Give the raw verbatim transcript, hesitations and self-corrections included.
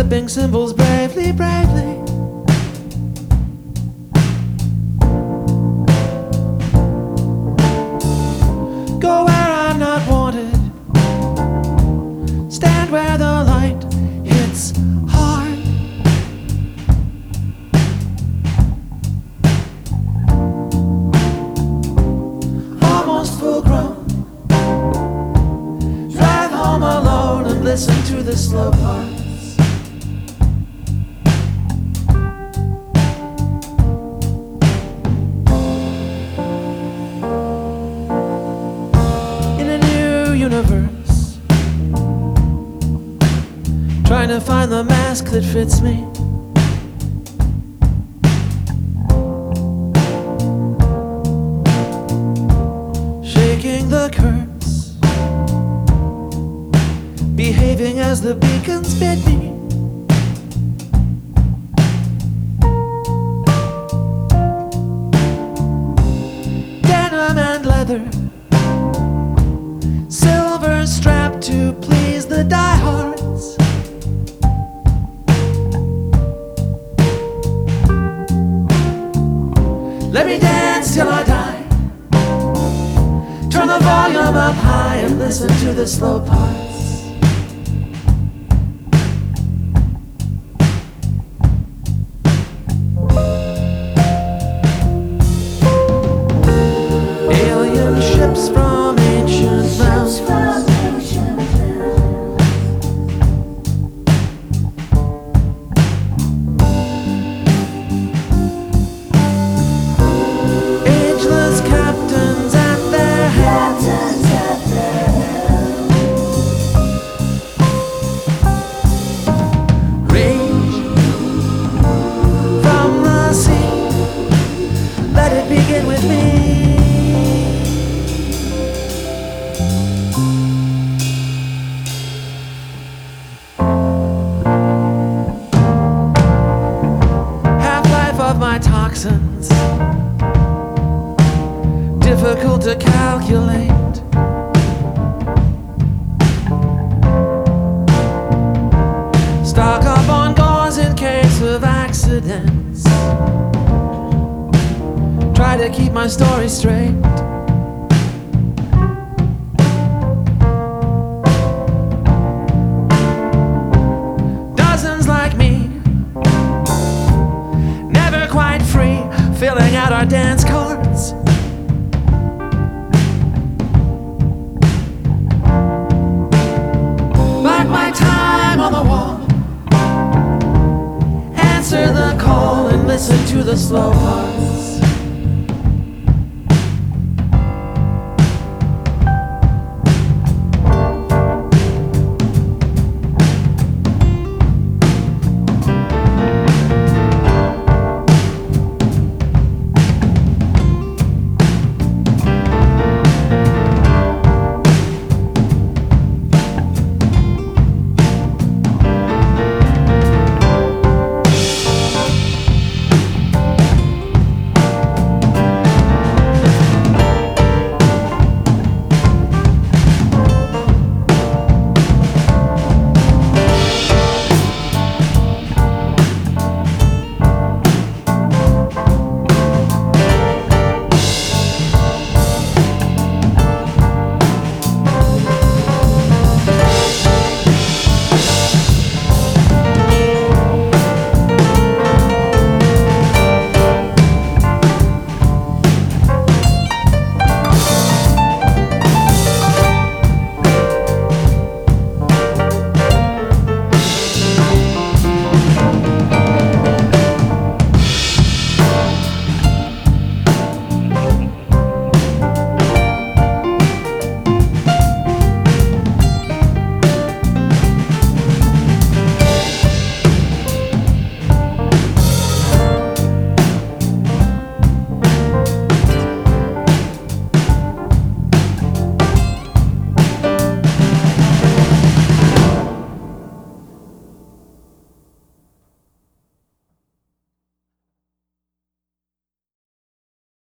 flipping symbols bravely, bravely. Go where I'm not wanted, stand where the light hits hard. Almost full grown, drive home alone and listen to the slow parts. Universe, trying to find the mask that fits me. Shaking the curse, behaving as the beacons bid me. Denim and leather, silver strap to please the diehards. Let me dance till I die. Turn the volume up high and listen to the slow parts. Alien ships from ancient realms, ageless captains at their heads, rage from the sea, let it begin with me. Of my toxins, difficult to calculate. Stock up on gauze in case of accidents. Try to keep my story straight. Dozens like me, quite free, filling out our dance cards. Mark my time on the wall, answer the call and listen to the slow parts.